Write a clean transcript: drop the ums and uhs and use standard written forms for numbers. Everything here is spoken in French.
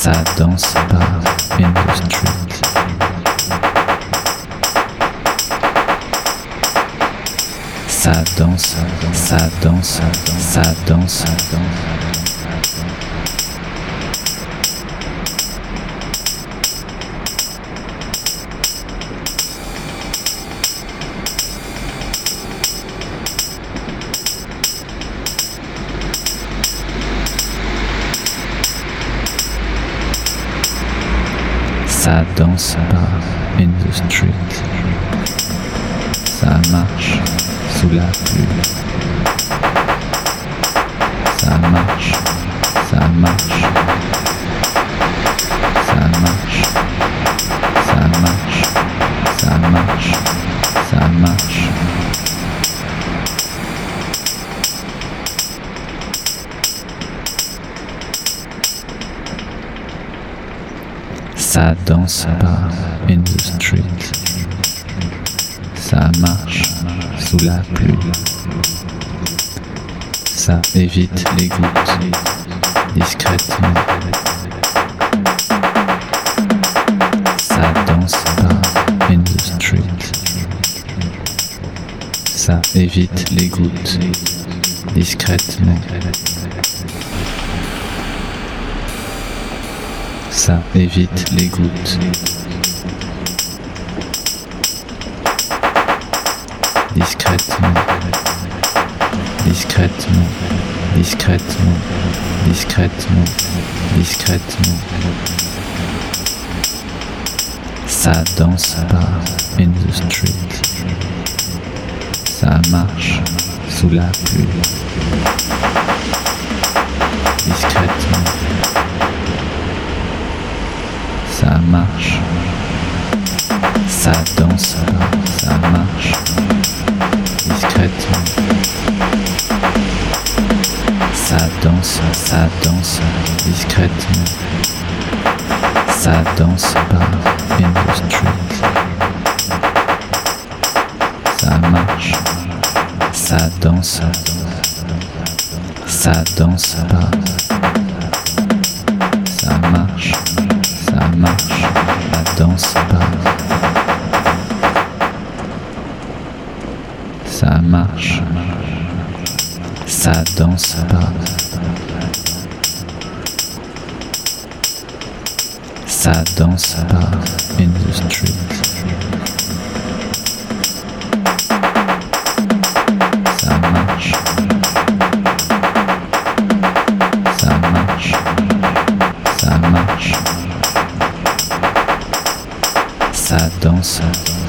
Ça danse pas in the street. Ça danse, ça danse, ça danse. Ça danse pas in the street. Ça marche sous la pluie. Ça marche, ça marche. Ça marche, ça marche, ça marche, ça marche. Ça danse pas in the street. Ça marche sous la pluie. Ça évite les gouttes discrètement. Ça danse pas in the street. Ça évite les gouttes discrètement. Ça évite les gouttes. Discrètement, discrètement, discrètement, discrètement, discrètement. Ça danse pas in the street. Ça marche sous la pluie. Discrètement. Ça marche, ça danse pas, ça marche, discrètement. Ça danse, discrètement. Ça danse pas in the street. Ça marche, ça danse pas. Ça marche. Ça marche, ça danse pas. Ça marche, ça danse pas. Ça danse pas in the street. Ça marche. Ça marche. Ça marche. Ça danse.